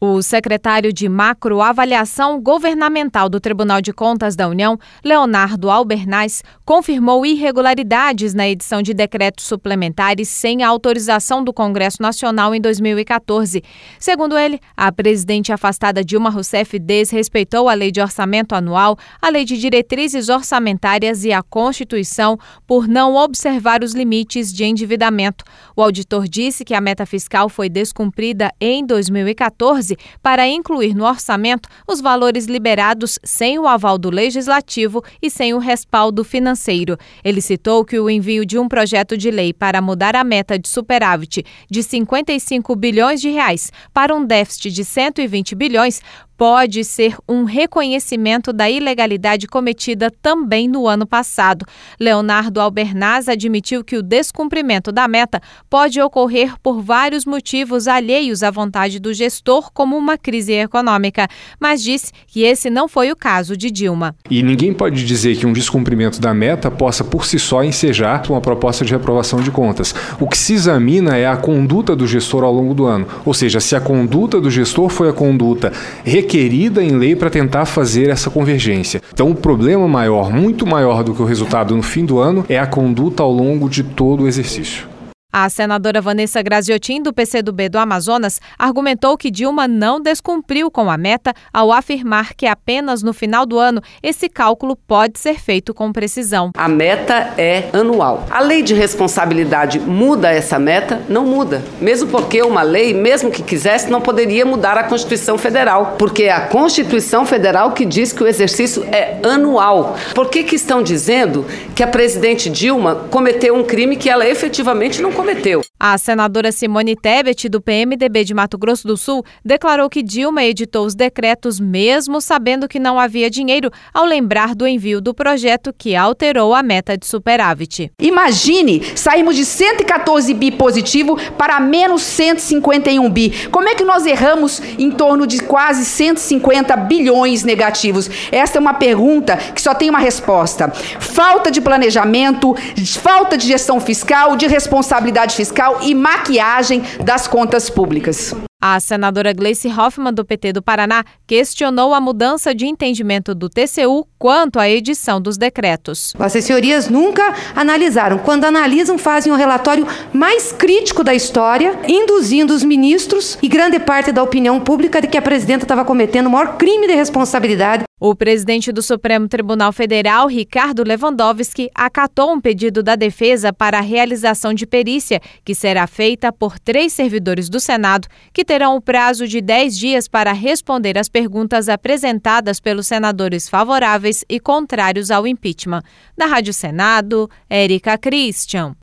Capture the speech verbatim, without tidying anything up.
O secretário de Macroavaliação Governamental do Tribunal de Contas da União, Leonardo Albernaz, confirmou irregularidades na edição de decretos suplementares sem a autorização do Congresso Nacional em dois mil e quatorze. Segundo ele, a presidente afastada Dilma Rousseff desrespeitou a Lei de Orçamento Anual, a Lei de Diretrizes Orçamentárias e a Constituição por não observar os limites de endividamento. O auditor disse que a meta fiscal foi descumprida em dois mil e quatorze para incluir no orçamento os valores liberados sem o aval do Legislativo e sem o respaldo financeiro. Ele citou que o envio de um projeto de lei para mudar a meta de superávit de cinquenta e cinco bilhões de reais para um déficit de cento e vinte bilhões pode ser um reconhecimento da ilegalidade cometida também no ano passado. Leonardo Albernaz admitiu que o descumprimento da meta pode ocorrer por vários motivos alheios à vontade do gestor, como uma crise econômica, mas disse que esse não foi o caso de Dilma. E ninguém pode dizer que um descumprimento da meta possa por si só ensejar uma proposta de reprovação de contas. O que se examina é a conduta do gestor ao longo do ano, ou seja, se a conduta do gestor foi a conduta requerida requerida em lei para tentar fazer essa convergência. Então, o problema maior, muito maior do que o resultado no fim do ano, é a conduta ao longo de todo o exercício. A senadora Vanessa Graziotin, do P C do B do Amazonas, argumentou que Dilma não descumpriu com a meta ao afirmar que apenas no final do ano esse cálculo pode ser feito com precisão. A meta é anual. A lei de responsabilidade muda essa meta? Não muda. Mesmo porque uma lei, mesmo que quisesse, não poderia mudar a Constituição Federal, porque é a Constituição Federal que diz que o exercício é anual. Por que que estão dizendo que a presidente Dilma cometeu um crime que ela efetivamente não cometeu? Cometeu. A senadora Simone Tebet, do P M D B de Mato Grosso do Sul, declarou que Dilma editou os decretos mesmo sabendo que não havia dinheiro, ao lembrar do envio do projeto que alterou a meta de superávit. Imagine, saímos de cento e quatorze bi positivo para menos cento e cinquenta e um bi. Como é que nós erramos em torno de quase cento e cinquenta bilhões negativos? Esta é uma pergunta que só tem uma resposta. Falta de planejamento, falta de gestão fiscal, de responsabilidade fiscal e maquiagem das contas públicas. A senadora Gleice Hoffmann, do P T do Paraná, questionou a mudança de entendimento do T C U quanto à edição dos decretos. Vossas senhorias nunca analisaram. Quando analisam, fazem um relatório mais crítico da história, induzindo os ministros e grande parte da opinião pública de que a presidenta estava cometendo o maior crime de responsabilidade. O presidente do Supremo Tribunal Federal, Ricardo Lewandowski, acatou um pedido da defesa para a realização de perícia, que será feita por três servidores do Senado, que terão o prazo de dez dias para responder às perguntas apresentadas pelos senadores favoráveis e contrários ao impeachment. Da Rádio Senado, Érica Christian.